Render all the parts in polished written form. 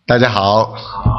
大家好，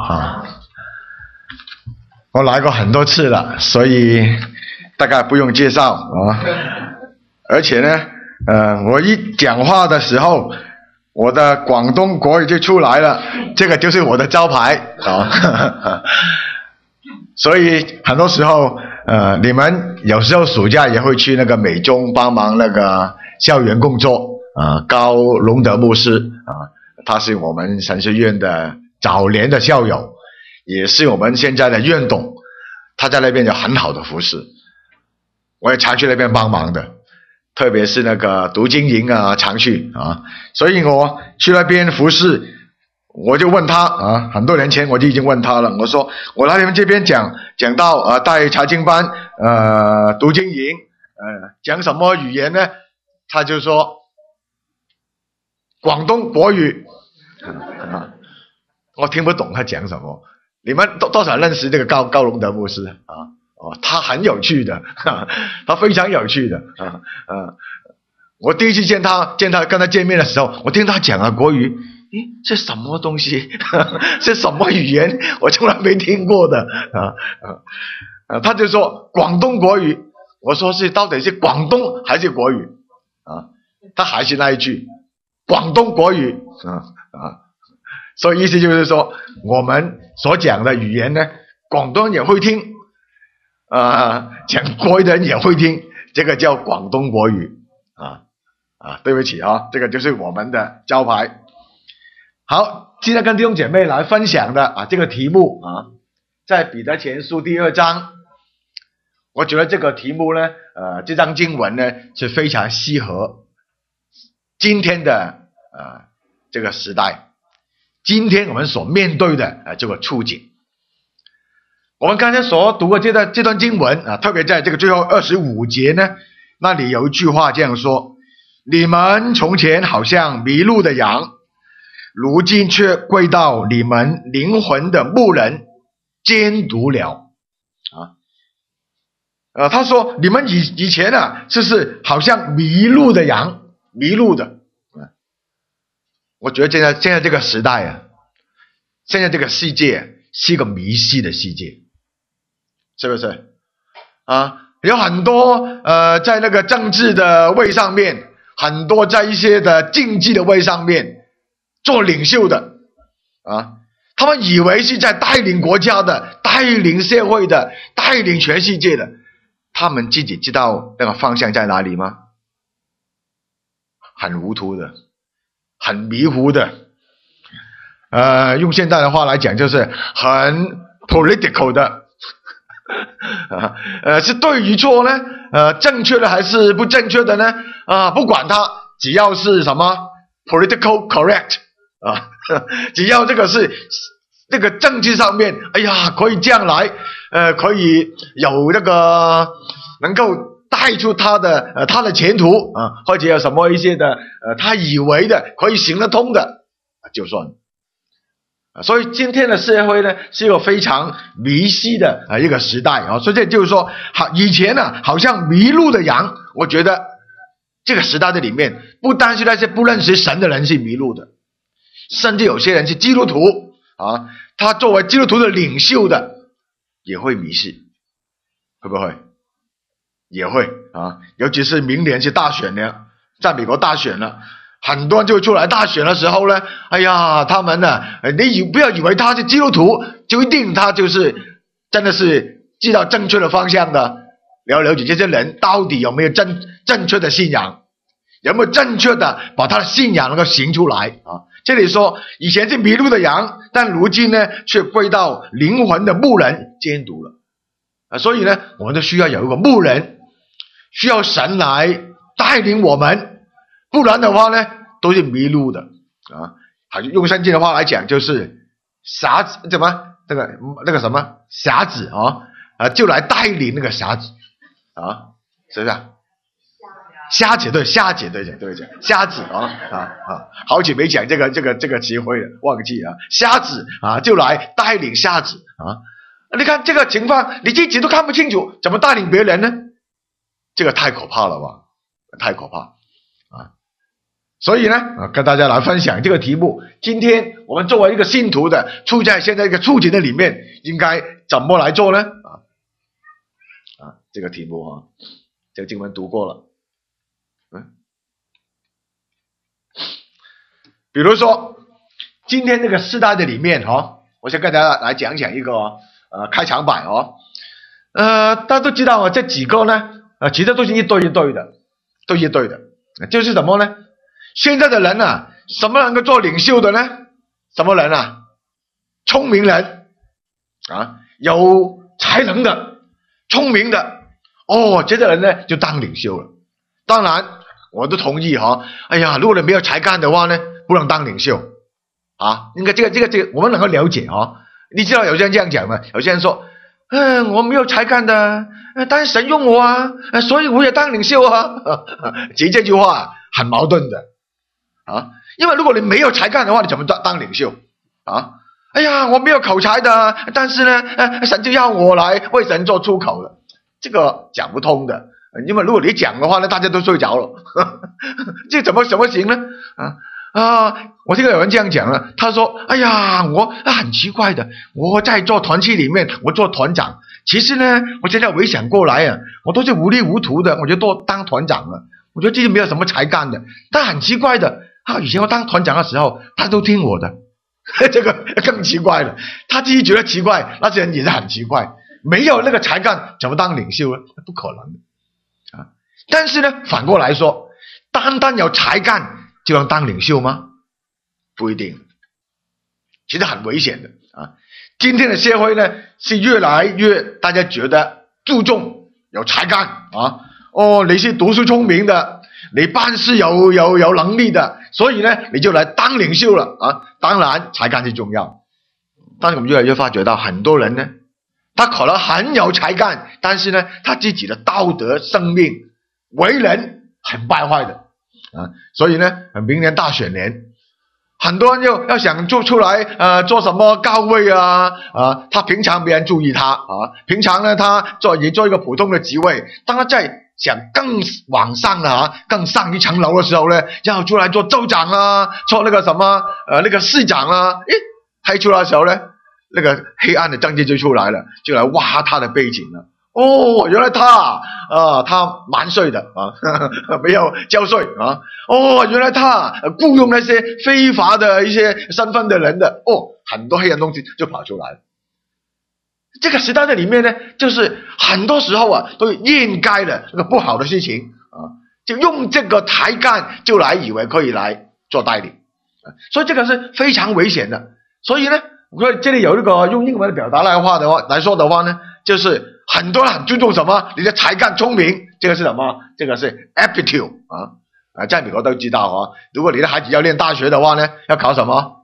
我来过很多次了，所以大概不用介绍啊。而且呢，我一讲话的时候，我的广东国语就出来了，这个就是我的招牌啊。所以很多时候，你们有时候暑假也会去那个美中帮忙那个校园工作啊。高龙德牧师啊，他是我们神学院的早年的校友，也是我们现在的院董，他在那边有很好的服侍，我也常去那边帮忙的，特别是那个读经营啊，常去啊。所以我去那边服侍，我就问他啊，很多年前我就已经问他了，我说我来你们这边讲到带查经班，读经营，讲什么语言呢？他就说广东国语。我听不懂他讲什么。你们多少认识这个高龙德牧师啊？他很有趣的，他非常有趣的我第一次跟他见面的时候，我听他讲国语，这什么东西？这什么语言？我从来没听过的他就说广东国语，我说到底是广东还是国语他还是那一句广东国语所以意思就是说，我们所讲的语言呢，广东人也会听讲国语的人也会听，这个叫广东国语对不起这个就是我们的招牌。好，今天跟弟兄姐妹来分享的这个题目在彼得前书第2章，我觉得这个题目呢，这章经文呢是非常适合今天的这个时代，今天我们所面对的这个处境。我们刚才所读的这段经文特别在这个最后25节呢，那里有一句话这样说：你们从前好像迷路的羊，如今却归到你们灵魂的牧人监督了他说你们以前就是好像迷路的羊，迷路的我觉得现在这个时代现在这个世界是一个迷失的世界，是不是有很多在那个政治的位上面，很多在一些的经济的位上面做领袖的他们以为是在带领国家的，带领社会的，带领全世界的，他们自己知道那个方向在哪里吗？很糊涂的，很迷糊的用现在的话来讲就是很 political 的是对与错呢正确的还是不正确的呢不管它，只要是什么 political correct只要这个是这个政治上面可以这样来可以有那个能够带出他的前途或者有什么一些的他以为的可以行得通的就算所以今天的社会呢是一个非常迷失的一个时代所以这就是说以前好像迷路的羊，我觉得这个时代的里面不单是那些不认识神的人是迷路的，甚至有些人是基督徒他作为基督徒的领袖的也会迷失，会不会？也会尤其是明年是大选了，在美国大选了，很多人就出来大选的时候呢，他们你不要以为他是基督徒就一定他就是真的是知道正确的方向的，了解这些人到底有没有正确的信仰，有没有正确的把他的信仰能够行出来这里说以前是迷路的羊，但如今呢却归到灵魂的牧人监督了所以呢我们都需要有一个牧人，需要神来带领我们，不然的话呢都是迷路的用圣经的话来讲就是傻子，怎么那个什么瞎子就来带领那个瞎子是不是瞎子对瞎子瞎子好久没讲这个词汇了，忘记了瞎子就来带领瞎子你看这个情况你自己都看不清楚，怎么带领别人呢？这个太可怕了吧，太可怕所以呢，跟大家来分享这个题目。今天我们作为一个信徒的，处在现在一个处境的里面，应该怎么来做呢？这个题目这个经文读过了。比如说今天这个时代的里面我想跟大家来讲讲一个开场白大家都知道这几个呢其实都是一堆一堆的，就是什么呢？现在的人什么能够做领袖的呢？什么人聪明人有才能的，聪明的这些人呢就当领袖了。当然我都同意如果你没有才干的话呢，不能当领袖应该这个我们能够了解你知道有些人这样讲吗？有些人说我没有才干的，但是神用我所以我也当领袖其实这句话很矛盾的因为如果你没有才干的话，你怎么当领袖我没有口才的，但是呢神就要我来为神做出口了，这个讲不通的。因为如果你讲的话呢，大家都睡着了这怎么行呢我听到有人这样讲了，他说我很奇怪的，我在做团契里面，我做团长，其实呢我现在回想过来我都是糊里糊涂的，我就都当团长了，我觉得自己没有什么才干的。但很奇怪的以前我当团长的时候他都听我的这个更奇怪了，他自己觉得奇怪，那些人也是很奇怪，没有那个才干怎么当领袖呢？不可能的但是呢反过来说，单单有才干就能当领袖吗？不一定，其实很危险的今天的社会呢是越来越大家觉得注重有才干你是读书聪明的，你办事有能力的，所以呢你就来当领袖了当然才干是重要，但是我们越来越发觉到很多人呢，他可能很有才干，但是呢他自己的道德生命为人很败坏的所以呢明年大选年，很多人要想做出来做什么高位他平常没人注意他平常呢他也做一个普通的职位，当他在想更往上更上一层楼的时候呢，要出来做州长做那个什么那个市长他一出来的时候呢，那个黑暗的政治就出来了，就来挖他的背景了。原来他瞒税的没有交税原来他雇佣那些非法的一些身份的人的很多黑暗东西就跑出来了。这个时代的里面呢，就是很多时候都掩盖了那个不好的事情就用这个才干就来以为可以来做代理所以这个是非常危险的。所以呢我这里有一个用英文的表达来说的话呢，就是很多人很注重什么？你的才干聪明，这个是什么？这个是 aptitude 在美国都知道如果你的孩子要念大学的话呢，要考什么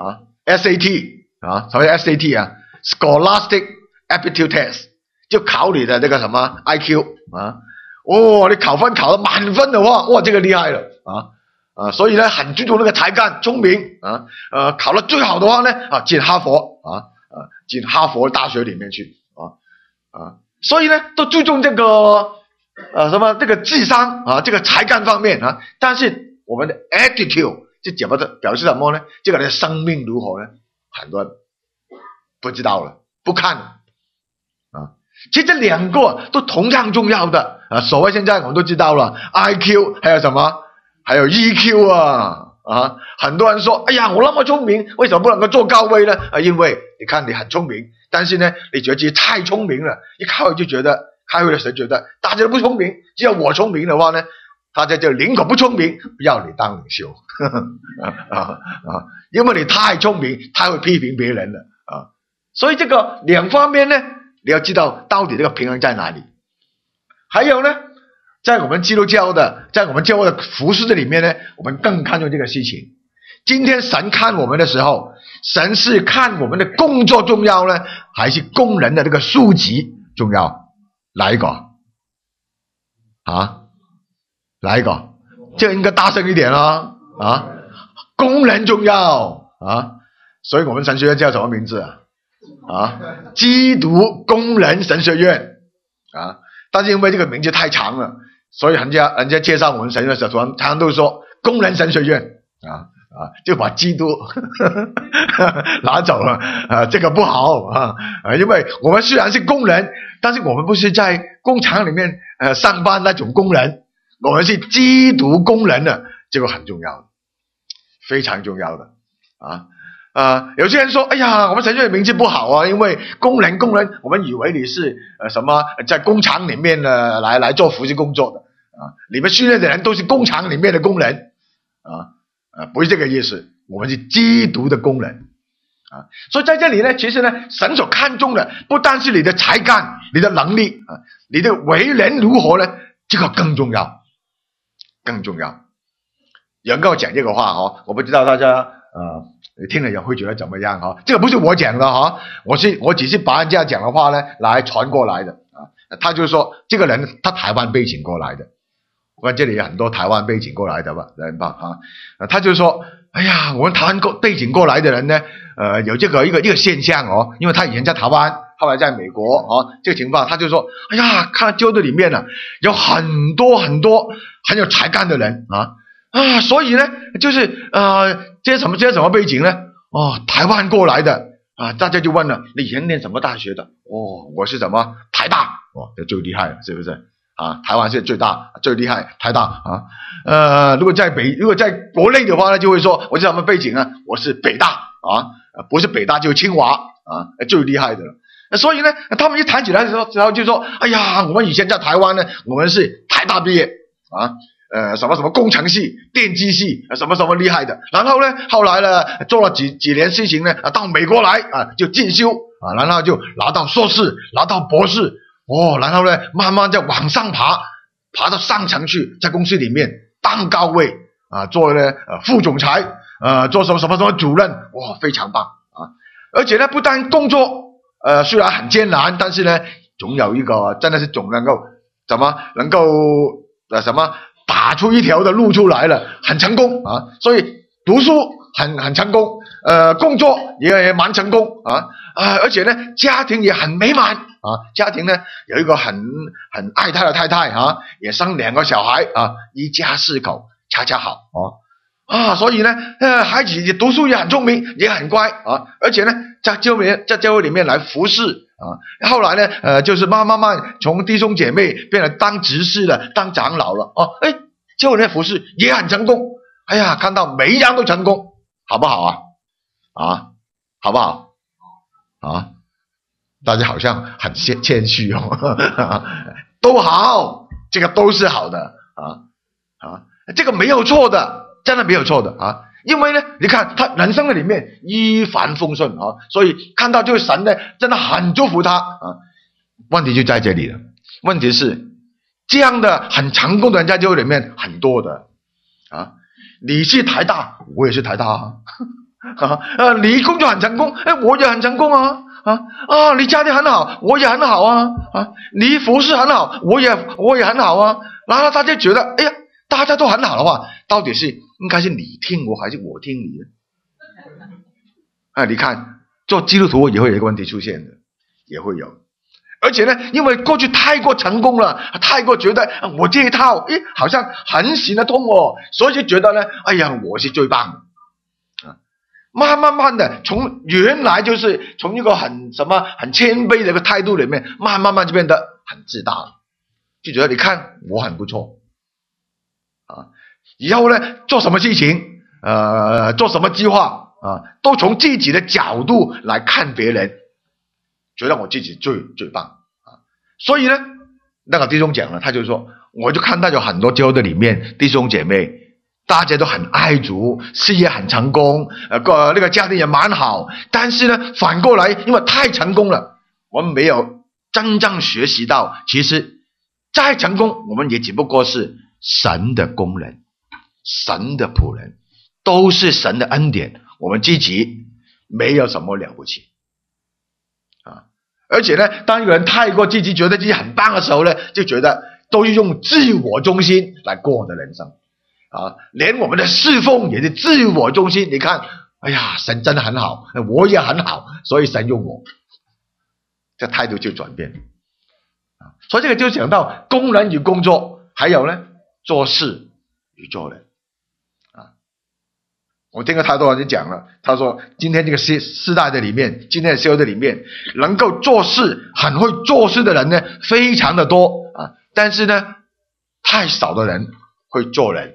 SAT 什么 SAT Scholastic Aptitude Test， 就考你的这个什么 IQ 你考分考得满分的话，这个厉害了所以呢很注重那个才干聪明考得最好的话呢进哈佛进哈佛大学里面去所以呢都注重这个什么这个智商这个才干方面但是我们的 attitude 就怎么的表示什么呢？这个人的生命如何呢？很多人不知道了，不看了其实这两个都同样重要的所谓现在我们都知道了 IQ 还有什么？还有 EQ 很多人说我那么聪明，为什么不能够做高位呢？因为你看你很聪明，但是呢你觉得自己太聪明了，一开会就觉得开会的时候觉得大家都不聪明，只有我聪明的话呢，大家就宁可不聪明，不要你当领袖因为你太聪明，太会批评别人了所以这个两方面呢，你要知道到底这个平衡在哪里。还有呢，在我们基督教的，在我们教会的服事的里面呢，我们更看重这个事情。今天神看我们的时候，神是看我们的工作重要呢，还是工人的这个数级重要？哪一个哪一个？这个应该大声一点工人重要所以我们神学院叫什么名字基督工人神学院但是因为这个名字太长了，所以人家介绍我们神学的时候常常都说工人神学院就把基督拿走了这个不好因为我们虽然是工人，但是我们不是在工厂里面上班那种工人，我们是基督工人的，这个很重要的，非常重要的有些人说，哎呀，我们神学院名字不好因为工人，我们以为你是什么在工厂里面来做服侍工作的你们训练的人都是工厂里面的工人不是这个意思，我们是基督的工人所以在这里呢，其实呢，神所看重的不单是你的才干、你的能力你的为人如何呢？这个更重要。有人跟我讲这个话我不知道大家听了也会觉得怎么样这个不是我讲的我只是把人家讲的话呢来传过来的他就说这个人他台湾背景过来的，我看这里有很多台湾背景过来的人吧他就说，哎呀，我们台湾背景过来的人呢有这个一个现象因为他以前在台湾，后来在美国这个情况，他就说，哎呀，看教队里面有很多很有才干的人所以呢就是这些什么背景呢台湾过来的大家就问了，你以前念什么大学的？我是什么台大这最厉害了，是不是台湾是最大最厉害台大如果在国内的话呢，就会说我是什么背景我是北大不是北大就是清华最厉害的了所以呢他们一谈起来的时候就说，哎呀，我们以前在台湾呢，我们是台大毕业什么工程系、电机系什么厉害的，然后呢后来呢做了几年事情呢到美国来就进修然后就拿到硕士，拿到博士然后呢慢慢再往上爬到上层去，在公司里面当高位做了副总裁做什么主任非常棒而且呢不但工作虽然很艰难，但是呢总有一个真的是总能够打出一条的路出来了，很成功所以读书很成功工作也蛮成功而且呢家庭也很美满家庭呢有一个很爱他的太太也生2个小孩一家4口恰恰好所以呢孩子也读书也很聪明，也很乖而且呢在教会里面来服侍后来呢就是慢慢从弟兄姐妹变成当执事了，当长老了教会里面服侍也很成功，哎呀，看到每一样都成功，好不好好不好大家好像很谦虚都好，这个都是好的这个没有错的，真的没有错的因为呢你看他人生的里面一帆风顺所以看到就是神呢真的很祝福他问题就在这里了，问题是这样的很成功的人在教会里面很多的你是台大，我也是台大你工作很成功我也很成功你家庭很好，我也很好你服侍很好，我也很好然后他就觉得，哎呀，大家都很好的话，到底是应该是你听我还是我听你呢你看做基督徒也会有一个问题出现的，也会有，而且呢因为过去太过成功了，太过觉得我这一套好像很行得通所以就觉得呢，哎呀，我是最棒的慢慢的从原来就是从一个很谦卑的一个态度里面慢慢就变得很自大了，就觉得你看我很不错以后呢做什么事情做什么计划都从自己的角度来看别人，觉得我自己最棒所以呢那个弟兄讲了，他就说，我就看到有很多教会里面弟兄姐妹大家都很爱主，事业很成功那个家庭也蛮好，但是呢反过来因为太成功了，我们没有真正学习到其实再成功我们也只不过是神的工人，神的仆人，都是神的恩典，我们自己没有什么了不起而且呢当一个人太过自己觉得自己很棒的时候呢，就觉得都是用自我中心来过我的人生连我们的侍奉也是自我中心，你看，哎呀，神真的很好，我也很好，所以神用我，这态度就转变所以这个就讲到工人与工作，还有呢做事与做人我听了太多人讲了，他说今天这个世代的里面，今天的社会的里面，能够做事很会做事的人呢非常的多啊，但是呢太少的人会做人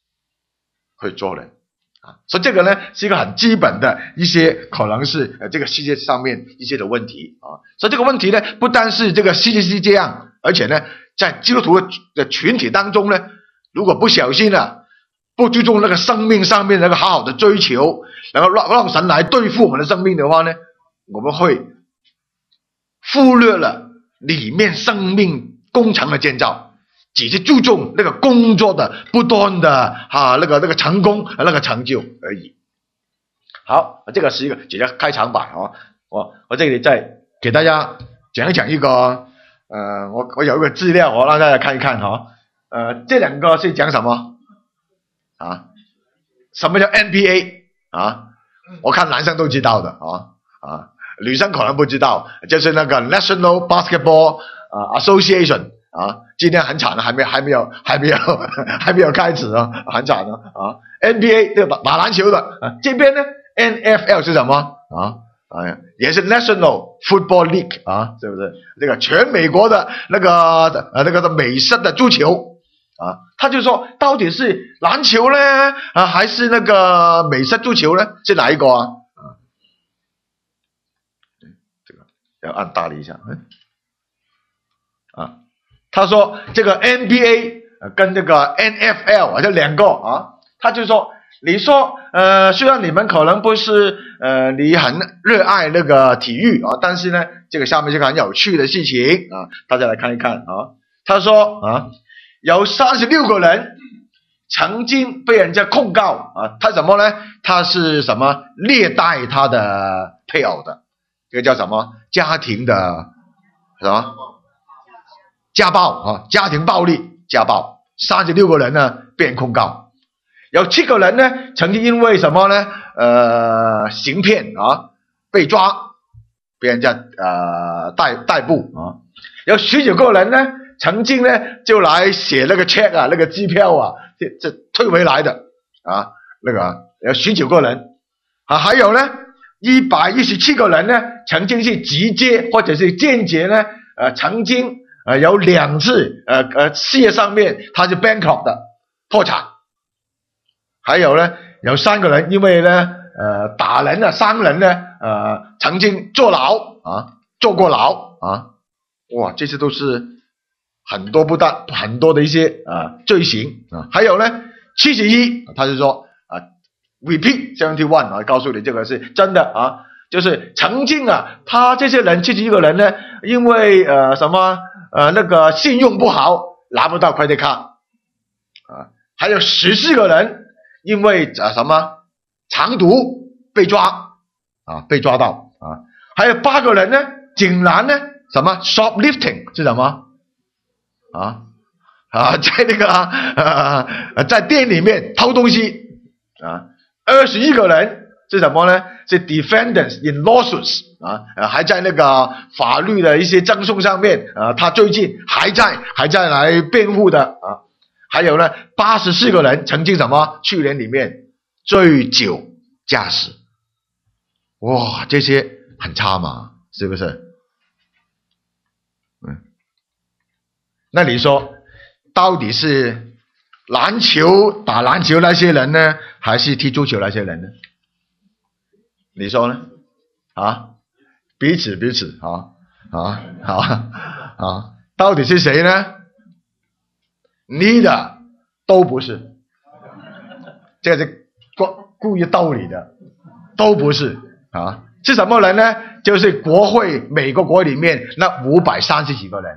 啊，所以这个呢是一个很基本的一些可能是这个世界上面一些的问题啊，所以这个问题呢不单是这个世界是这样，而且呢在基督徒的群体当中呢，如果不小心了，不注重那个生命上面那个好好的追求，然后让神来对付我们的生命的话呢，我们会忽略了里面生命工程的建造，只是注重那个工作的不断的那个成功那个成就而已。好，这个是一个只是开场白啊，我这里再给大家讲一讲一个我有一个资料，我让大家看一看哈。这两个是讲什么啊？什么叫 NBA 啊？我看男生都知道的女生可能不知道，就是那个 National Basketball Association 啊，今天很惨的，还没有开始啊，很惨的啊。NBA 这个打篮球的这边呢 NFL 是什么也是 National Football League 啊，是不是？这个全美国的那个美式的足球啊，他就说到底是篮球呢还是那个美式足球呢？是哪一个啊？这个要按大了一下他说这个 NBA 跟这个 NFL 这两个他就说你说虽然你们可能不是你很热爱那个体育但是呢这个下面是个很有趣的事情大家来看一看他说有36个人曾经被人家控告他什么呢？他是什么虐待他的配偶的，这个叫什么家庭的什么家暴家庭暴力家暴，36个人呢被人控告，有7个人呢曾经因为什么呢行骗被抓，被人家逮捕有19个人呢曾经呢就来写那个 check 那个机票这退回来的那个有19个人还有呢117个人呢曾经是直接或者是间接呢曾经有2次事业上面他是 bankrupt 的破产，还有呢有3个人因为呢打人伤人呢曾经坐牢坐过牢哇，这些都是很多的一些罪行还有呢71他就说repeat 71告诉你这个是真的就是曾经他这些人71个人呢因为什么那个信用不好拿不到 credit card还有14个人因为什么藏毒被抓到还有8个人呢竟然呢什么 shoplifting 是什么在那个在店里面偷东西21个人是什么呢？是 defendants in lawsuits 还在那个法律的一些争讼上面他最近还在来辩护的还有呢84个人曾经什么去年里面醉酒驾驶，哇，这些很差嘛，是不是？那你说到底是打篮球那些人呢还是踢足球那些人呢？你说呢彼此到底是谁呢？你的都不是，这是故意逗你的，都不是是什么人呢？就是国会美国国会里面那530几个人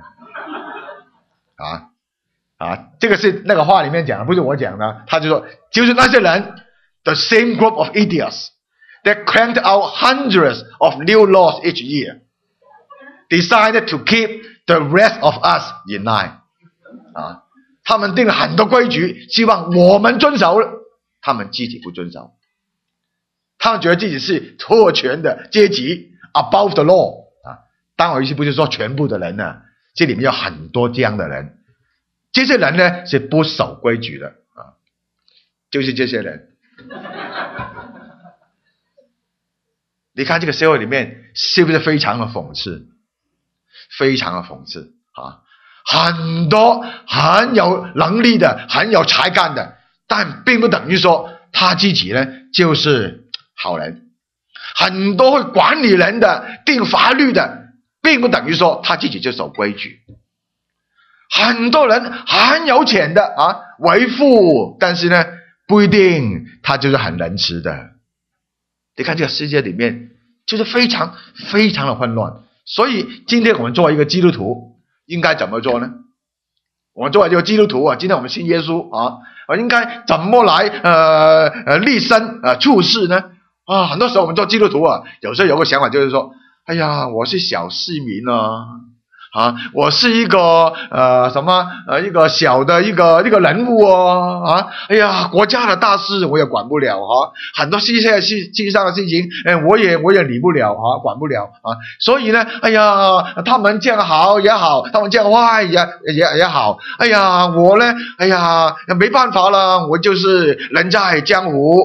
这个是那个话里面讲的，不是我讲的。他就说就是那些人 the same group of idiots that cranked out hundreds of new laws each year decided to keep the rest of us in line 他们定了很多规矩希望我们遵守，他们自己不遵守，他们觉得自己是特权的阶级 above the law 当然我意思不是说全部的人这里面有很多这样的人，这些人呢是不守规矩的就是这些人你看这个社会里面是不是非常的讽刺？非常的讽刺啊！很多很有能力的、很有才干的，但并不等于说他自己呢就是好人。很多会管理人的、定法律的，并不等于说他自己就守规矩。很多人很有钱的啊，为富，但是呢不一定他就是很仁慈的。你看这个世界里面就是非常非常的混乱。所以今天我们作为一个基督徒应该怎么做呢？我们作为一个基督徒啊，今天我们信耶稣啊，应该怎么来立身处事呢？啊，很多时候我们做基督徒啊，有时候有个想法就是说，哎呀，我是小市民啊，我是一个一个小的一个人物哎呀，国家的大事我也管不了很多世界上的事情我也理不了管不了所以呢，哎呀，他们这样好也好，他们这样坏也好，哎呀，我呢，哎呀，没办法了，我就是人在江湖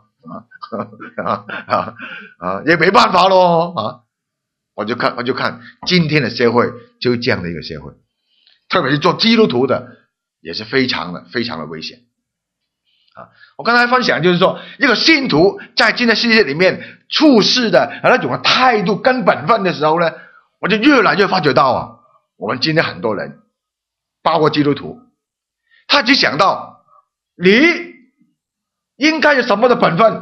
也没办法咯我就看今天的社会就是这样的一个社会，特别是做基督徒的也是非常的危险我刚才分享就是说，一个信徒在今天世界里面处事的那种态度跟本分的时候呢，我就越来越发觉到我们今天很多人，包括基督徒，他只想到你应该有什么的本分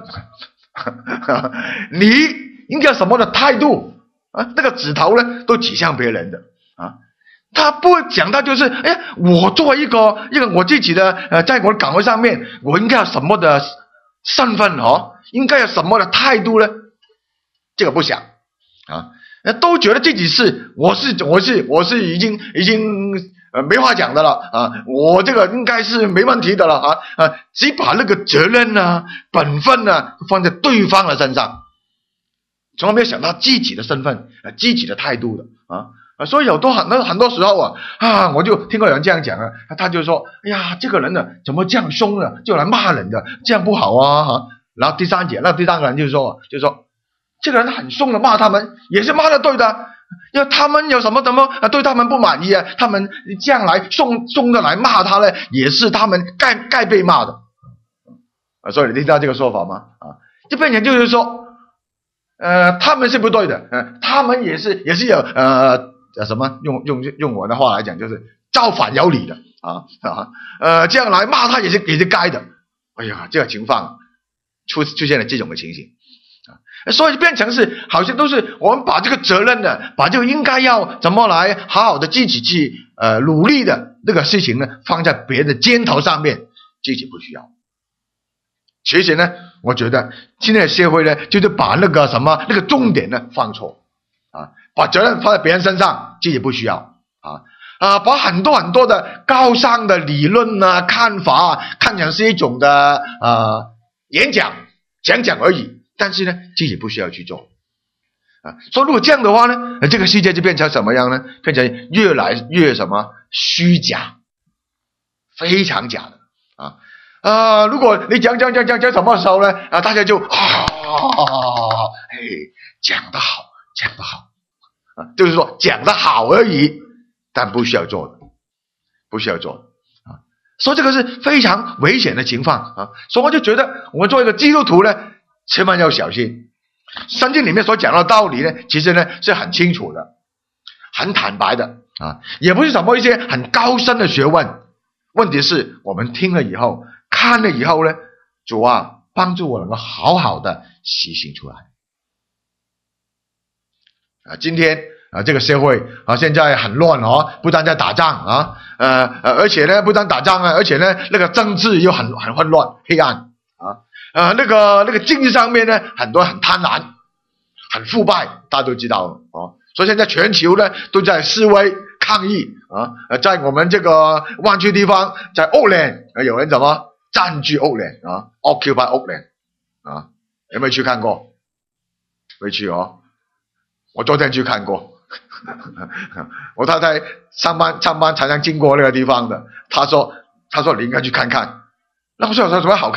你应该有什么的态度那个指头呢都指向别人的他不会讲到就是我作为一个我自己的在我的岗位上面，我应该有什么的身份应该有什么的态度呢？这个不想都觉得自己是我是已经没话讲的了我这个应该是没问题的了只把那个责任本分放在对方的身上，从来没有想到自己的身份自己的态度的所以很多时候我就听过有人这样讲他就说，哎呀，这个人呢怎么这样凶呢，就来骂人的，这样不好然后第三个人就说这个人很凶的骂他们，也是骂的对的，因为他们有什么对他们不满意他们这样来凶的来骂他呢，也是他们该被骂的所以你听到这个说法吗这变成就是说他们是不对的他们也是有用我的话来讲就是造反有理的这样来骂他也是该的。哎呀，这个情况出现了这种的情形所以变成是好像都是我们把这个责任呢，把这个应该要怎么来好好的自己去努力的这个事情呢，放在别人的肩头上面，自己不需要。其实呢，我觉得今天的社会呢，就是把那个重点呢放错把责任放在别人身上，自己不需要把很多的高尚的理论看法看成是一种的演讲讲而已，但是呢自己不需要去做所以如果这样的话呢，这个世界就变成什么样呢？变成越来越虚假，非常假的如果你讲什么时候呢大家就讲得好就是说讲得好而已，但不需要做的所以这个是非常危险的情况所以我就觉得我们做一个基督徒呢，千万要小心。圣经里面所讲的道理呢，其实呢是很清楚的，很坦白的也不是什么一些很高深的学问。问题是我们听了以后看了以后呢，主帮助我能够好好的实行出来今天这个社会现在很乱不但在打仗而且呢不但打仗而且呢那个政治又很混乱黑暗那个经济上面呢很多很贪婪很腐败，大家都知道所以现在全球呢都在示威抗议在我们这个湾区地方，在 Oakland 有人怎么占据 Oakland Occupy Oakland 有没有去看过？没去我昨天去看过我太太上班常常经过那个地方的，她说你应该去看看。那我说有什么好看？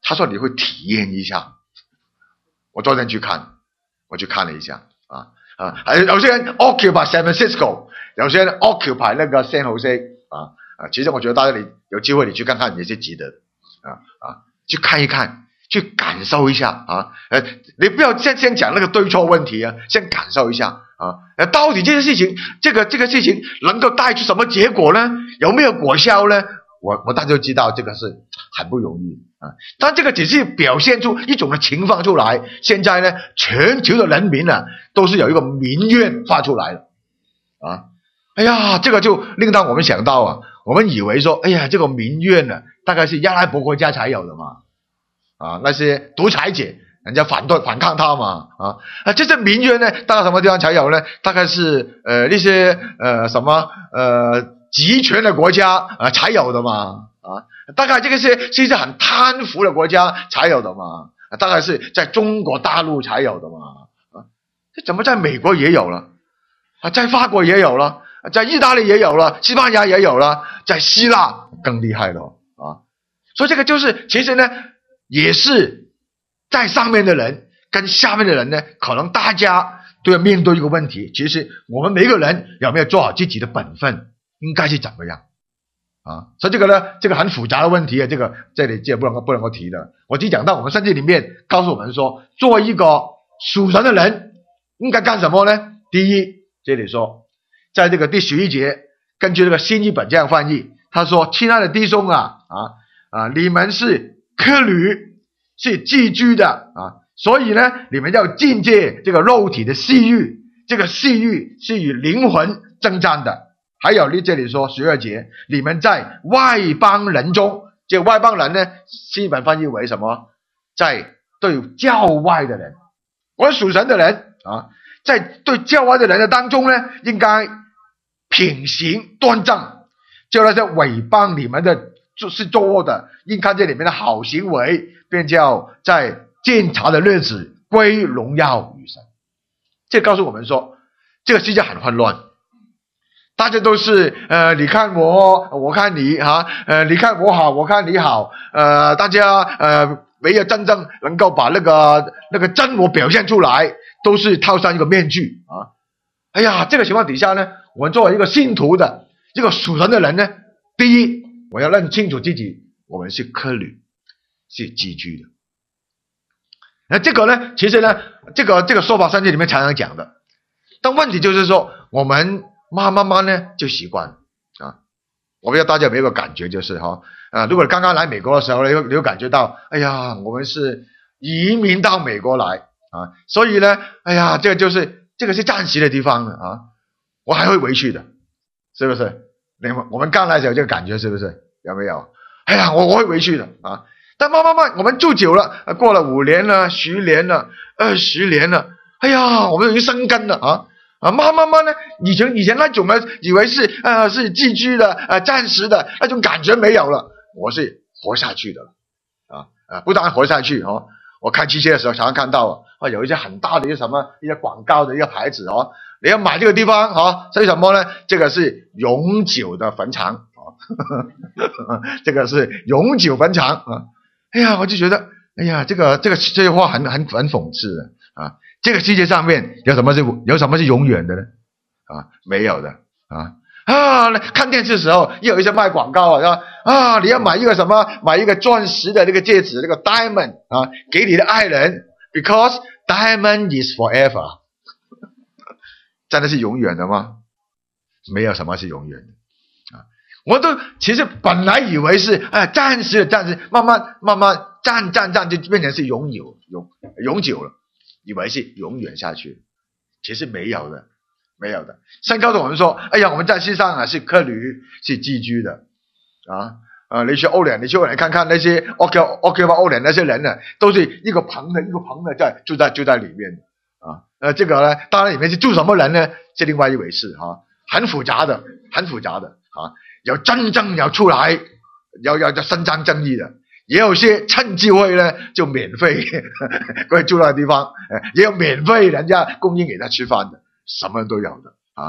他说你会体验一下。我昨天去看，我去看了一下有些人 occupy San Francisco， 有些人 occupy 那个 San Jose 其实我觉得大家有机会你去看看也是值得去看一看，去感受一下你不要先讲那个对错问题先感受一下到底这个事情这个事情能够带出什么结果呢？有没有果效呢？我大家都知道这个是很不容易但这个只是表现出一种的情况出来。现在呢，全球的人民都是有一个民怨发出来了哎呀，这个就令到我们想到我们以为说，哎呀，这个民怨大概是阿拉伯国家才有的嘛那些独裁者人家反抗他嘛这些民怨呢，大概什么地方才有呢？大概是那些什么集权的国家才有的嘛大概这个是一些很贪腐的国家才有的嘛大概是在中国大陆才有的嘛这怎么在美国也有了在法国也有了，在意大利也有了，西班牙也有了，在希腊更厉害了所以这个就是其实呢也是在上面的人跟下面的人呢，可能大家都要面对一个问题，其实我们每个人有没有做好自己的本分，应该是怎么样所以这个呢，这个很复杂的问题这里不能够提的。我只讲到我们圣经里面告诉我们说，做一个属神的人应该干什么呢？第一，这里说在这个第11节，根据这个新译本这样翻译，他说：亲爱的弟兄你们是客旅，是寄居的所以呢，你们要禁戒这个肉体的戏欲，这个戏欲是与灵魂征战的。还有这里说12节，你们在外邦人中，这个外邦人呢，新译本翻译为什么？在对教外的人，我是属神的人在对教外的人的当中呢，应该品行端正，就那些诽谤你们的是作恶的，应看见里面的好行为，便叫在监察的日子归荣耀与神。这告诉我们说，这个世界很混乱，大家都是你看我，我看你你看我好，我看你好大家没有真正能够把那个真我表现出来，都是套上一个面具哎呀，这个情况底下呢，我们作为一个信徒的一个属神的人呢，第一，我要认清楚自己，我们是客旅，是寄居的。那这个呢，其实呢，这个说法圣经里面常常讲的，但问题就是说，我们慢慢呢就习惯了我不知道大家有没有个感觉，就是如果刚刚来美国的时候，你会感觉到，哎呀，我们是移民到美国来所以呢，哎呀，这个是暂时的地方我还会回去的，是不是？我们刚来的时候这个感觉是不是？有没有？哎呀，我会回去的但慢慢我们住久了，过了5年了、10年了、20年了，哎呀，我们已经生根了慢慢呢，以前那种呢，以为是寄居的暂时的那种感觉没有了，我是活下去的了不但活下去我看汽车的时候常常看到有一些很大的一些广告的一个牌子你要买这个地方是什么呢？这个是永久的坟场这个是永久坟场哎呀，我就觉得，哎呀，这句话很讽刺的这个世界上面有什么是永远的呢？没有的看电视的时候也有一些卖广告你要买一个买一个钻石的这个戒指，这个 diamond 给你的爱人 ，because diamond is forever 真的是永远的吗？没有什么是永远的我都其实本来以为是暂时，慢慢战就变成是永久了，以为是永远下去，其实没有的。圣经告诉我们说，哎呀，我们在世上是客旅，是寄居的你去欧联看看那些 occupy 欧联那些人呢，都是一个棚的住在里面这个呢，当然里面是住什么人呢？是另外一回事很复杂的有真正要出来要伸张正义的，也有些趁机会呢就免费可以住那个地方也有免费人家供应给他吃饭的，什么都有的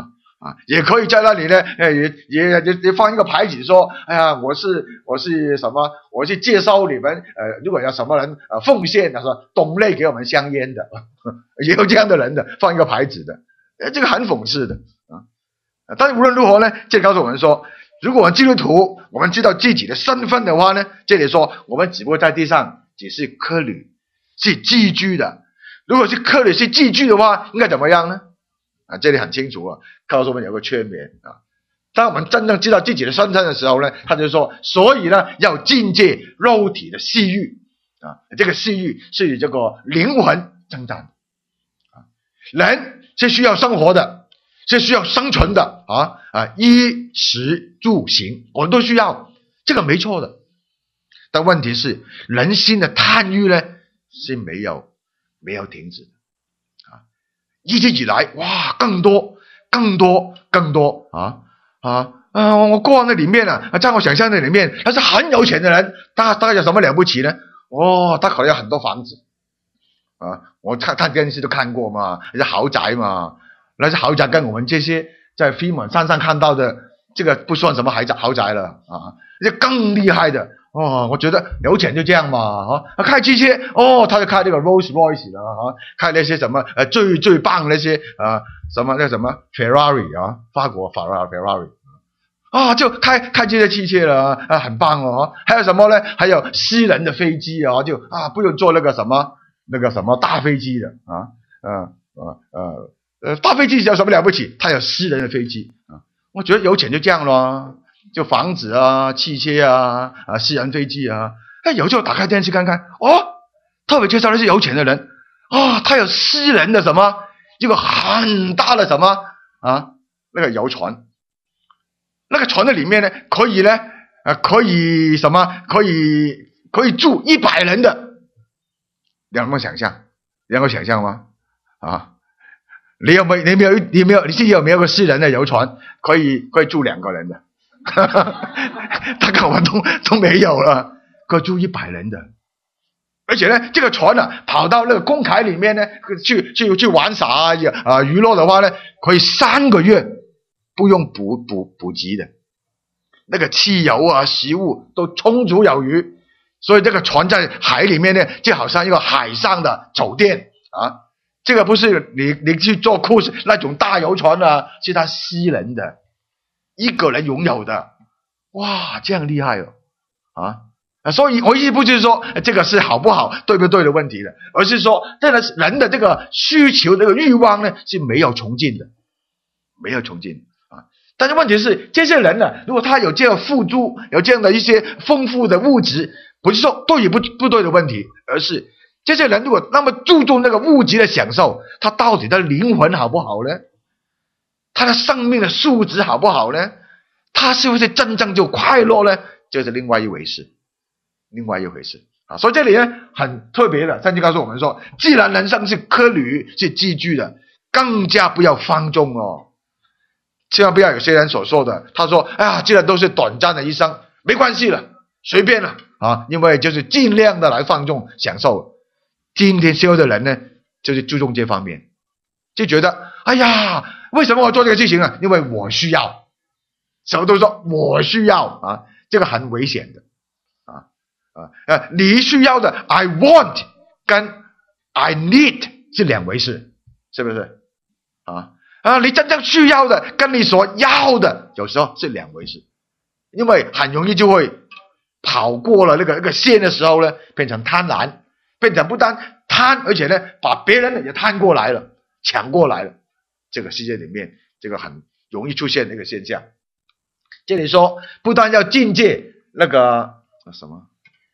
也可以在那里呢，也放一个牌子说，哎呀，我是什么，我去介绍你们，如果有什么人奉献，他说don类给我们香烟的，也有这样的人的，放一个牌子的，这个很讽刺的但是无论如何呢，这里告诉我们说，如果我们基督徒，我们知道自己的身份的话呢，这里说我们只不过在地上只是客旅，是寄居的。如果是客旅是寄居的话，应该怎么样呢？这里很清楚告诉我们有个劝勉当我们真正知道自己的身份的时候呢，他就说，所以呢，要禁戒肉体的私欲这个私欲是与这个灵魂征战人是需要生活的，是需要生存的衣食住行我们都需要，这个没错的。但问题是人心的贪欲呢是没有停止的一直以来哇，更多我过往的里面在我想象的里面，他是很有钱的人，大概有什么了不起呢？他可能有很多房子我看电视都看过嘛，那些豪宅嘛，那些豪宅跟我们这些在飞马山上看到的这个不算什么豪宅了那更厉害的我觉得有钱就这样嘛开汽车他就开这个 Rolls Royce 的开那些什么最棒那些什么Ferrari 法国Ferrari就开这些汽车了很棒还有什么呢？还有私人的飞机就不用坐那个什么大飞机的大飞机有什么了不起？他有私人的飞机我觉得有钱就这样咯，就房子汽车私人飞机有时候打开电视看看特别介绍那些有钱的人他有私人的什么一个很大的什么那个游船，那个船的里面呢可以什么可以住100人的，你能够想象吗你自己有没有个私人的游船可以住2个人的大概我们都没有了，可以住100人的。而且呢这个船跑到那个公海里面呢去玩耍娱乐的话呢，可以3个月不用补给的，那个汽油食物都充足有余，所以这个船在海里面呢就好像一个海上的酒店这个不是你去坐 cruise 那种大游船是他私人的1个人拥有的。哇，这样厉害所以我意思不是说这个是好不好对不对的问题的，而是说这个人的这个需求这个欲望呢是没有穷尽的但是问题是这些人如果他有这样付诸有这样的一些丰富的物质，不是说对与不对的问题，而是这些人如果那么注重那个物质的享受，他到底的灵魂好不好呢？他的生命的素质好不好呢？他是不是真正就快乐呢？这是另外一回事所以这里呢很特别的，圣经告诉我们说，既然人生是客旅是寄居的，更加不要放纵千万不要有些人所说的，他说既然都是短暂的一生，没关系了，随便了因为就是尽量的来放纵享受。今天所有的人呢就是注重这方面，就觉得为什么我做这个事情因为我需要，什么都说我需要这个很危险的你需要的 I want 跟 I need 是2回事，是不是你真正需要的跟你所要的有时候是2回事，因为很容易就会跑过了那个线的时候呢，变成贪婪，变成不但贪，而且呢把别人也贪过来了，抢过来了。这个世界里面这个很容易出现那个现象。这里说不但要禁戒那个什么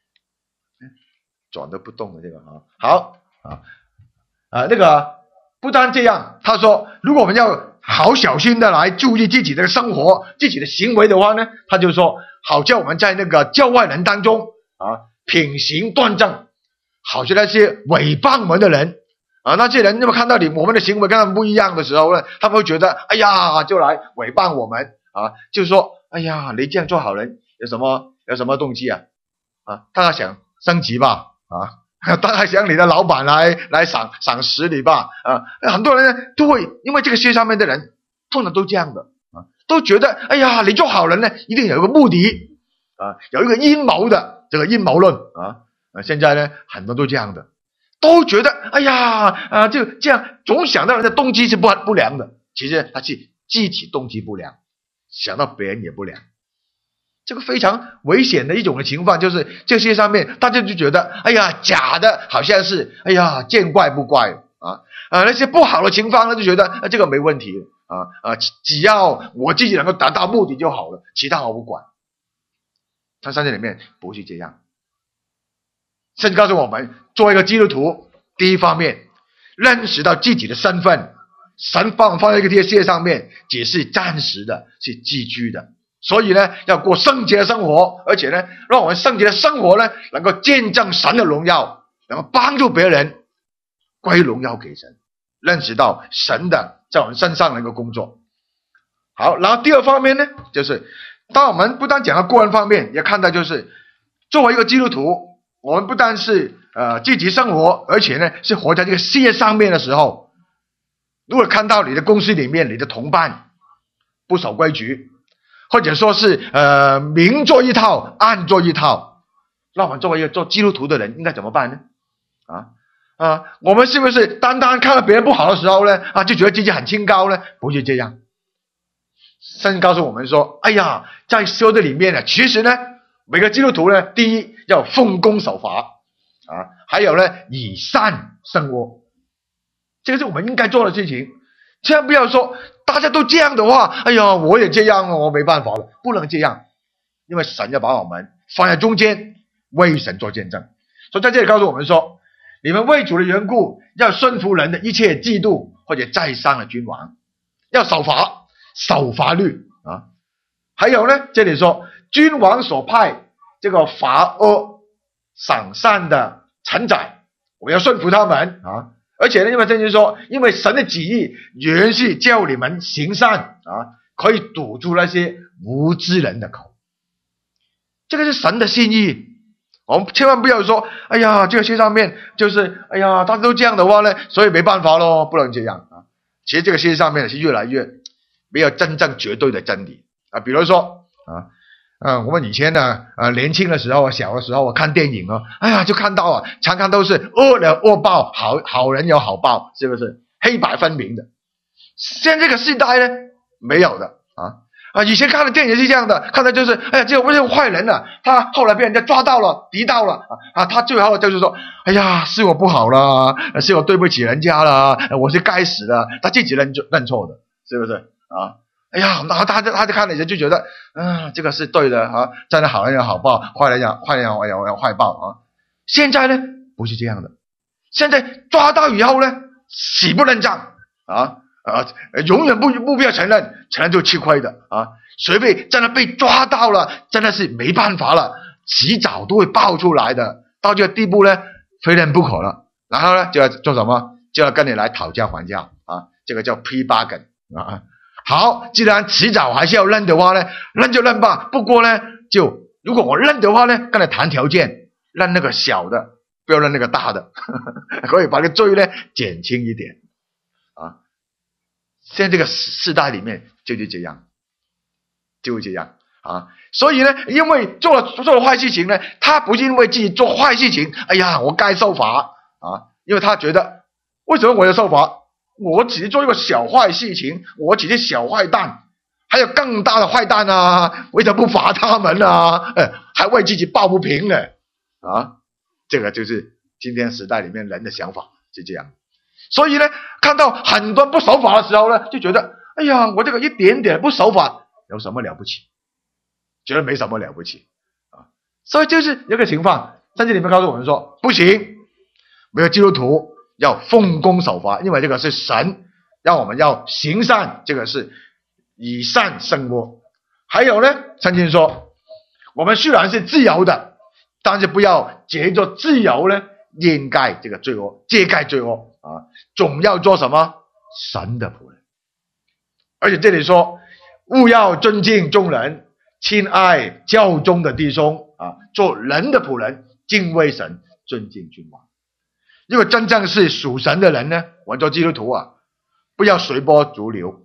转得不动的这个好那个不单这样，他说如果我们要好小心的来注意自己的生活自己的行为的话呢，他就说好叫我们在那个教外人当中品行端正，好像那些诽谤我们的人那些人那么看到我们的行为跟他们不一样的时候呢，他们会觉得就来诽谤我们就说你这样做好人有什么动机大概想升级吧大概想你的老板来赏识你吧很多人呢都会因为这个世界上面的人通常都这样的都觉得哎呀，你做好人呢，一定有一个目的有一个阴谋的这个阴谋论现在呢，很多都这样的，都觉得哎呀就这样，总想到人的动机是不良的，其实他是自己动机不良，想到别人也不良。这个非常危险的一种的情况，就是这些上面大家就觉得哎呀，假的好像是哎呀见怪不怪那些不好的情况呢，就觉得这个没问题只要我自己能够达到目的就好了，其他我不管。在圣经里面不是这样，圣经告诉我们，作为一个基督徒，第一方面认识到自己的身份，神放在一个世界上面只是暂时的，是寄居的，所以呢要过圣洁的生活，而且呢让我们圣洁的生活呢能够见证神的荣耀，能够帮助别人归荣耀给神，认识到神的在我们身上能够工作。好，然后第二方面呢，就是当我们不单讲到个人方面，也看到就是作为一个基督徒，我们不但是积极生活，而且呢是活在这个事业上面的时候，如果看到你的公司里面你的同伴不守规矩，或者说是明做一套暗做一套，那我们作为一个做基督徒的人应该怎么办呢？我们是不是单单看到别人不好的时候呢就觉得自己很清高呢？不是这样。圣经告诉我们说，哎呀，在修的里面呢，其实呢每个基督徒呢，第一要奉公守法还有呢以善胜恶，这个是我们应该做的事情。千万不要说大家都这样的话，哎呀我也这样我没办法了，不能这样，因为神要把我们放在中间为神做见证。所以在这里告诉我们说，你们为主的缘故要顺服人的一切嫉妒或者在上的君王，要守法守法律还有呢这里说君王所派这个罚恶赏善的臣宰，我们要顺服他们而且呢因为圣经说，因为神的旨意原是叫你们行善可以堵住那些无知人的口，这个是神的心意。我们千万不要说哎呀这个世界上面就是哎呀大家都这样的话呢，所以没办法咯，不能这样其实这个世界上面是越来越没有真正绝对的真理比如说我们以前呢年轻的时候小的时候我看电影哎呀就看到常常都是恶有恶报，好人有好报，是不是黑白分明的？现在这个时代呢没有的以前看的电影是这样的，看的就是哎呀这个坏人他后来被人家抓到了敌到了他最后就是说哎呀是我不好了，是我对不起人家了，我是该死的，他自己认错的，是不是哎呀然后他就看了以后就觉得这个是对的真的好人有好报，坏人有坏报现在呢不是这样的，现在抓到以后呢死不认账永远不必要承认就吃亏的随便真的被抓到了，真的是没办法了，迟早都会爆出来的，到这个地步呢非认不可了，然后呢就要做什么？就要跟你来讨价还价这个叫 plea bargain好，既然迟早还是要认的话呢，认就认吧，不过呢就如果我认的话呢，跟他谈条件，认那个小的，不要认那个大的可以把这个罪呢减轻一点现在这个世代里面就是这样所以呢因为做了坏事情呢，他不是因为自己做坏事情哎呀我该受罚因为他觉得为什么我要受罚？我只是做一个小坏事情，我只是小坏蛋，还有更大的坏蛋为什么不罚他们还为自己抱不平呢这个就是今天时代里面人的想法是这样。所以呢看到很多不守法的时候呢，就觉得哎呀我这个一点点不守法有什么了不起，觉得没什么了不起所以就是有个情况，圣经里面告诉我们说不行，每个基督徒要奉公守法，因为这个是神让我们要行善，这个是以善胜恶。还有呢圣经说我们虽然是自由的，但是不要借着自由呢掩盖这个罪恶，遮盖罪恶总要做什么？神的仆人。而且这里说务要尊敬众人，亲爱教中的弟兄做人的仆人，敬畏神，尊敬君王。因为真正是属神的人呢，我们做基督徒不要随波逐流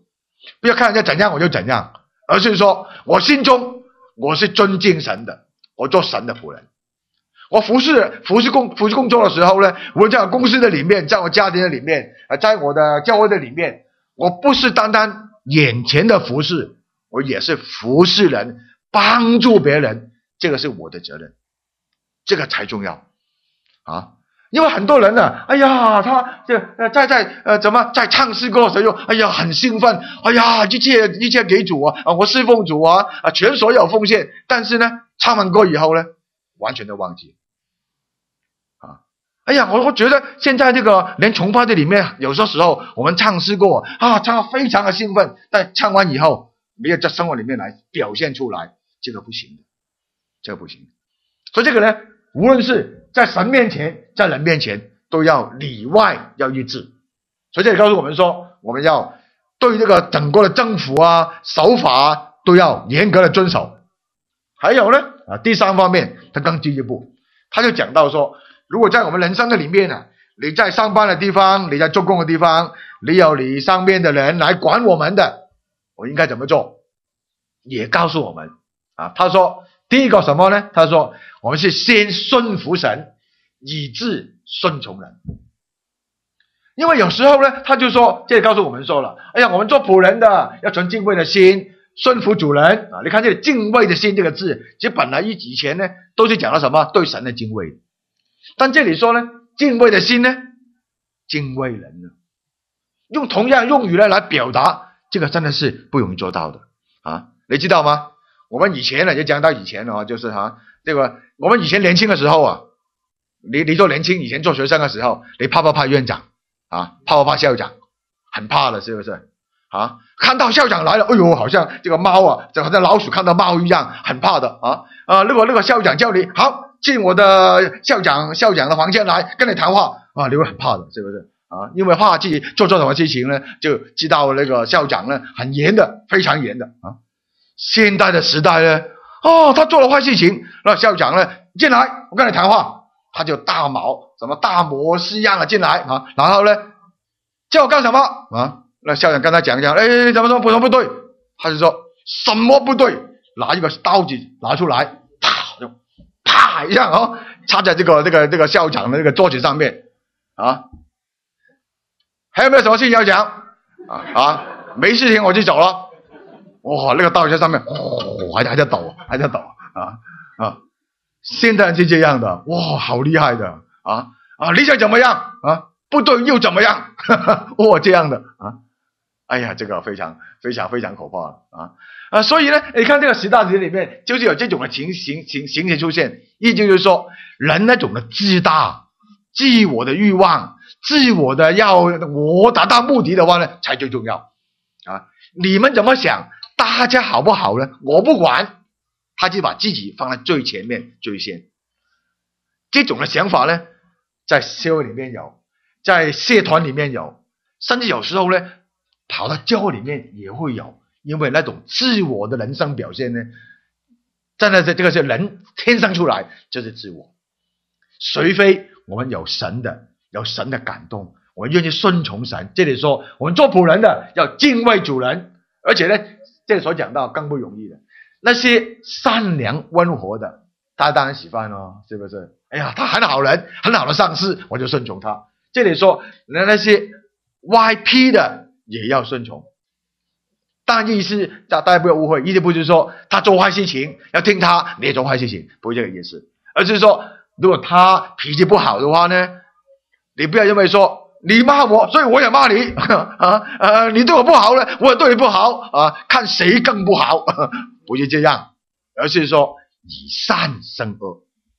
不要看人家怎样我就怎样，而是说我心中我是尊敬神的，我做神的仆人。我服侍工作的时候呢，无论在我公司的里面，在我家庭的里面，在我的教会的里面，我不是单单眼前的服侍，我也是服侍人，帮助别人，这个是我的责任，这个才重要啊！因为很多人呢，哎呀，他在唱诗歌的时候，哎呀很兴奋，哎呀一切给主啊，我侍奉主啊，全所有奉献，但是呢，唱完歌以后呢，完全都忘记啊！哎呀，我觉得现在这个连崇拜的里面，有时候我们唱诗歌啊，唱得非常的兴奋，但唱完以后没有在生活里面来表现出来，这个不行的，这个不行。所以这个呢，无论是在神面前，在人面前，都要里外要一致。所以这里告诉我们说，我们要对这个整个的政府啊、守法啊，都要严格的遵守。还有呢，第三方面，他更进一步，他就讲到说，如果在我们人生的里面呢，你在上班的地方，你在做工的地方，你有你上面的人来管我们的，我应该怎么做？也告诉我们啊，他说第一个什么呢？他说我们是先顺服神，以致顺从人。因为有时候呢，他就说，这里告诉我们说了，哎呀，我们做仆人的要存敬畏的心，顺服主人啊。你看这里敬畏的心这个字，其实本来以前呢都是讲到什么？对神的敬畏。但这里说呢，敬畏的心呢，敬畏人呢，用同样用语呢来表达，这个真的是不容易做到的啊。你知道吗？我们以前呢，就讲到以前啊，就是这个我们以前年轻的时候啊，你做年轻，以前做学生的时候，你怕不怕院长啊？怕不怕校长？很怕的，是不是啊？看到校长来了，哎呦，好像这个猫啊，就好像老鼠看到猫一样，很怕的啊。如果那个校长叫你好进我的校长的房间来跟你谈话啊，你会很怕的，是不是啊？因为怕自己做什么事情呢，就知道那个校长呢很严的，非常严的啊。现代的时代呢，他做了坏事情，那校长呢进来，我跟你谈话，他就大模式一样的进来啊，然后呢叫我干什么啊？那校长跟他讲讲，怎么不对？他就说什么不对？拿一个刀子拿出来，啪一样插在这个校长的这个桌子上面啊。还有没有什么事情要讲没事情我就走了。哇，那个刀在上面，还在抖啊！现在是这样的，哇，好厉害的你想怎么样啊？不对又怎么样？哇，这样的哎呀，这个非常非常非常可怕所以呢，你看这个十大子里面，就是有这种的情形出现，意思就是说，人那种的自大、自我的欲望、自我的要我达到目的的话呢，才最重要你们怎么想？大家好不好呢？我不管，他就把自己放在最前面最先。这种的想法呢，在社会里面有，在社团里面有，甚至有时候呢，跑到教会里面也会有。因为那种自我的人生表现呢，真的是这个是人天生出来就是自我。除非我们有神的感动，我们愿意顺从神。这里说我们做仆人的要敬畏主人，而且呢这里所讲到更不容易的，那些善良温和的，大家当然喜欢是不是？哎呀，他很好人，很好的上司，我就顺从他。这里说那些歪批的也要顺从，但意思大家不要误会，意思不是说他做坏事情要听他，你也做坏事情，不是这个意思，而是说如果他脾气不好的话呢，你不要因为说你骂我，所以我也骂你你对我不好了，我也对你不好看谁更不好不是这样，而是说以善胜恶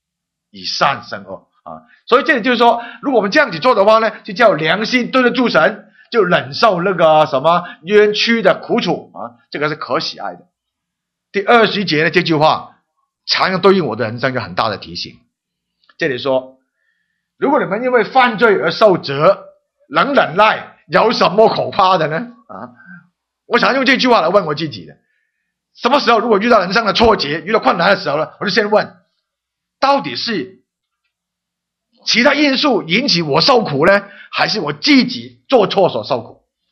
所以这里就是说，如果我们这样子做的话呢，就叫良心对得住神，就忍受那个什么冤屈的苦楚这个是可喜爱的。第20节的这句话常常对应我的人生一个很大的提醒。这里说，如果你们因为犯罪而受责，能忍耐，有什么可怕的呢？我常用这句话来问我自己的。什么时候如果遇到人生的挫折，遇到困难的时候呢，我就先问，到底是其他因素引起我受苦呢，还是我自己做错所受苦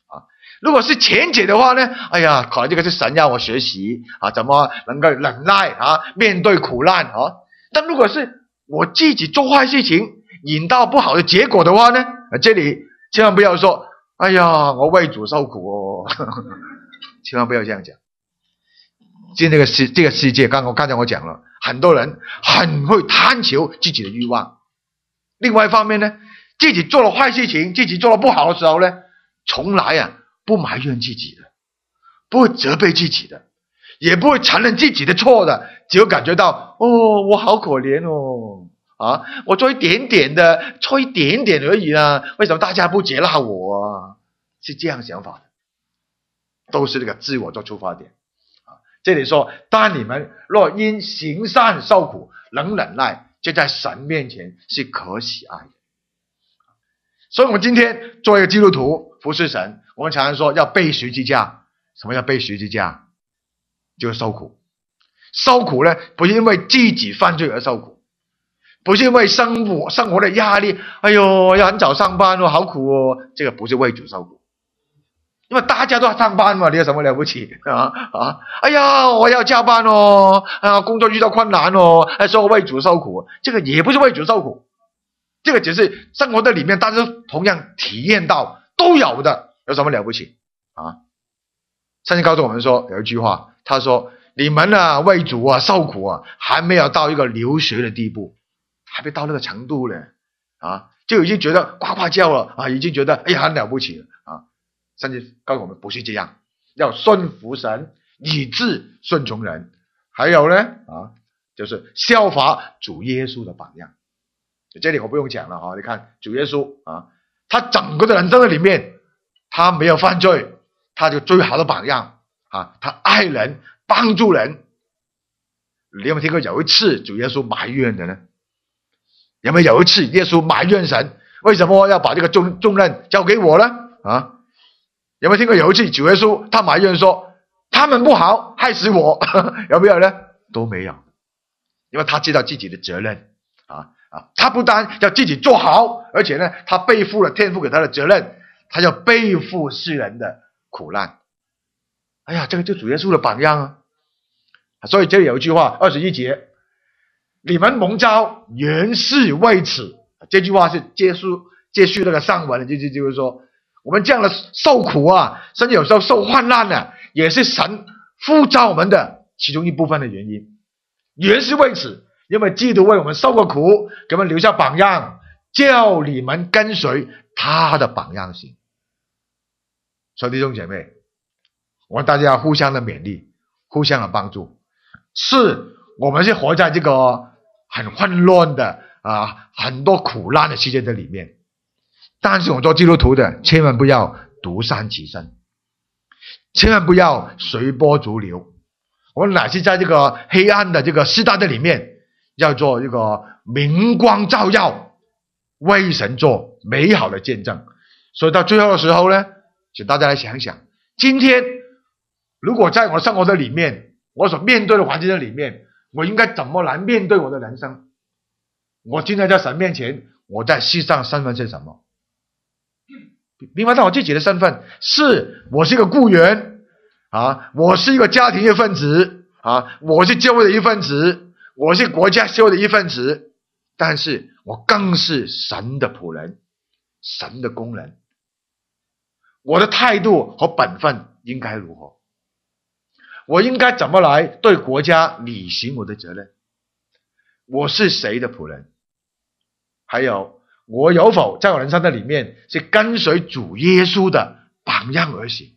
如果是前者的话呢，哎呀，可能这个是神要我学习啊，怎么能够忍耐啊，面对苦难啊。但如果是我自己做坏事情引到不好的结果的话呢，这里千万不要说，哎呀，我为主受苦哦，千万不要这样讲。今天这个世界，刚才我讲了，很多人很会贪求自己的欲望。另外一方面呢，自己做了坏事情，自己做了不好的时候呢，从来不埋怨自己的，不会责备自己的，也不会承认自己的错的，只有感觉到我好可怜哦，我做一点点的，错一点点而已啦，为什么大家不接纳我啊？是这样想法的，都是那个自我做出发点。这里说，但你们若因行善受苦，能忍耐，就在神面前是可喜爱的。所以我们今天作为一个基督徒服侍神，我们常常说要背十字架。什么叫背十字架？就是受苦。受苦呢，不是因为自己犯罪而受苦，不是因为生活的压力，哎呦要很早上班哦，好苦哦，这个不是为主受苦。因为大家都要上班嘛，你有什么了不起哎呀，我要加班哦，工作遇到困难哦，还说我为主受苦，这个也不是为主受苦，这个只是生活在里面，但是同样体验到都有的，有什么了不起啊？圣经告诉我们说，有一句话，他说你们为主受苦还没有到一个流血的地步，还没到那个程度呢就已经觉得呱呱叫了已经觉得哎呀很了不起了圣经告诉我们不是这样，要顺服神，以致顺从人。还有呢就是效法主耶稣的榜样。这里我不用讲了你看主耶稣他整个的人生的里面，他没有犯罪，他就最好的榜样他爱人，帮助人。你有没有听过有一次主耶稣埋怨的呢？有没有一次耶稣埋怨神，为什么要把这个重任交给我呢？有没有听过有一次主耶稣他埋怨说他们不好，害死我有没有呢？都没有。因为他知道自己的责任他不单要自己做好，而且呢他背负了天父给他的责任，他要背负世人的苦难。哎呀，这个就主耶稣的榜样所以这里有一句话21节，你们蒙召原是为此。这句话是接续那个上文的，就是说我们这样的受苦甚至有时候受患难也是神呼召我们的其中一部分的原因。原是为此，因为基督为我们受过苦，给我们留下榜样，叫你们跟随他的榜样行。所以弟兄姐妹，我们大家要互相的勉励，互相的帮助。是我们是活在这个很混乱的很多苦难的世界的里面，但是我们做基督徒的千万不要独善其身，千万不要随波逐流。我们乃是在这个黑暗的这个时代的里面，要做这个明光照耀，为神做美好的见证。所以到最后的时候呢，请大家来想想，今天如果在我的生活的里面，我所面对的环境的里面，我应该怎么来面对我的人生？我今天在神面前，我在世上身份是什么？明白到我自己的身份，是我是一个雇员我是一个家庭的一份子我是教会的一份子，我是国家修的一份子，但是我更是神的仆人，神的工人。我的态度和本分应该如何？我应该怎么来对国家履行我的责任？我是谁的仆人？还有我有否在我人生的里面是跟随主耶稣的榜样而行？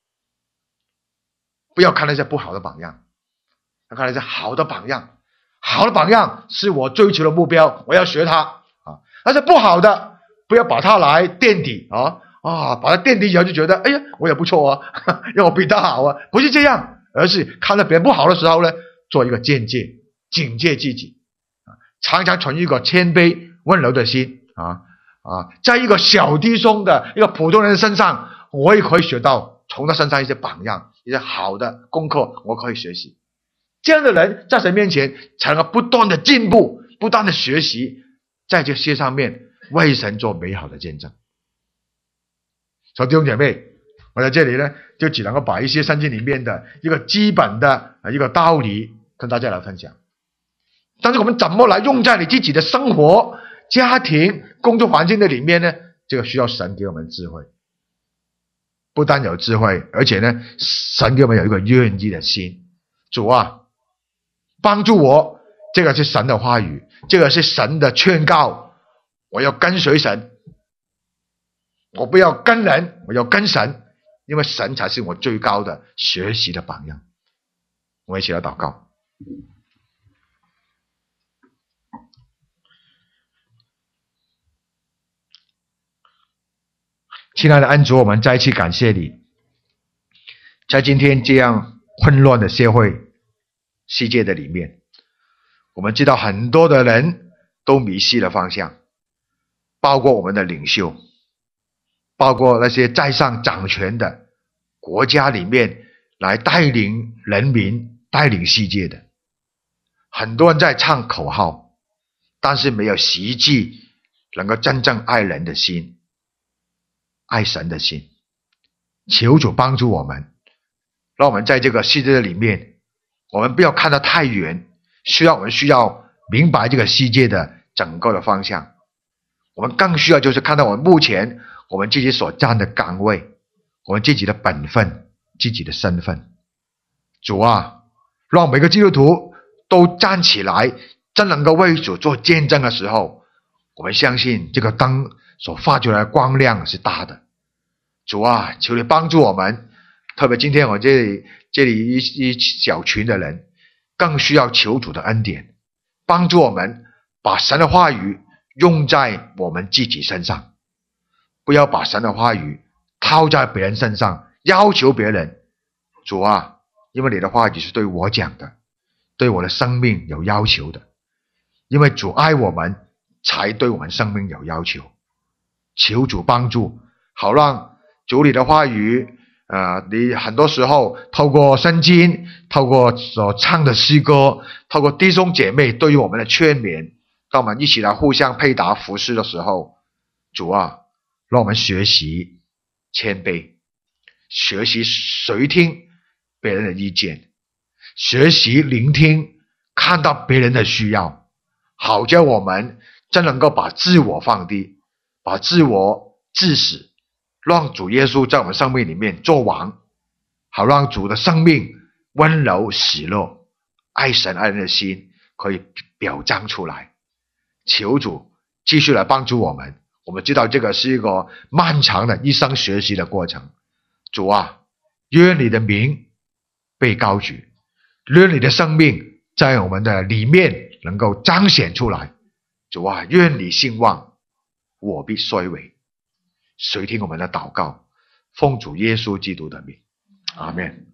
不要看那些不好的榜样，要看那些好的榜样。好的榜样是我追求的目标，我要学它但是不好的不要把它来垫底把它垫底以后就觉得哎呀我也不错因为我比他好不是这样，而是看到别人不好的时候呢，做一个警戒自己常常存一个谦卑温柔的心在一个小弟兄的一个普通人身上，我也可以学到从他身上一些榜样，一些好的功课我可以学习。这样的人在神面前才能不断的进步，不断的学习，在这些上面为神做美好的见证。所以弟兄姐妹， 我在这里呢，就只能够把一些圣经里面的一个基本的一个道理跟大家来分享。但是我们怎么来用在你自己的生活、家庭、工作环境的里面呢？这个需要神给我们智慧。不但有智慧，而且呢，神给我们有一个愿意的心。主啊，帮助我，这个是神的话语，这个是神的劝告，我要跟随神，我不要跟人，我要跟神，因为神才是我最高的学习的榜样。我们一起来祷告。亲爱的恩主，我们再一次感谢你，在今天这样混乱的社会世界的里面，我们知道很多的人都迷失了方向，包括我们的领袖，包括那些在上掌权的国家里面来带领人民、带领世界的。很多人在唱口号，但是没有实际能够真正爱人的心，爱神的心。求主帮助我们，让我们在这个世界的里面，我们不要看得太远，我们需要明白这个世界的整个的方向。我们更需要就是看到我们目前我们自己所站的岗位，我们自己的本分，自己的身份。主啊，让每个基督徒都站起来，真能够为主做见证的时候，我们相信这个灯所发出来的光亮是大的。主啊，求你帮助我们，特别今天我这里一小群的人更需要求主的恩典，帮助我们把神的话语用在我们自己身上，不要把神的话语套在别人身上，要求别人。主啊，因为你的话语是对我讲的，对我的生命有要求的，因为主爱我们，才对我们生命有要求。求主帮助，好让主你的话语你很多时候透过圣经，透过所唱的诗歌，透过弟兄姐妹对于我们的劝勉，当我们一起来互相配搭服侍的时候，主啊，让我们学习谦卑，学习垂听别人的意见，学习聆听，看到别人的需要，好叫我们真能够把自我放低，把自我致死，让主耶稣在我们生命里面做王，好让主的生命温柔喜乐，爱神爱人的心可以表彰出来。求主继续来帮助我们，我们知道这个是一个漫长的一生学习的过程。主啊，愿你的名被高举，愿你的生命在我们的里面能够彰显出来。主啊，愿你兴旺，我必衰微。垂听我们的祷告，奉主耶稣基督的名，阿们。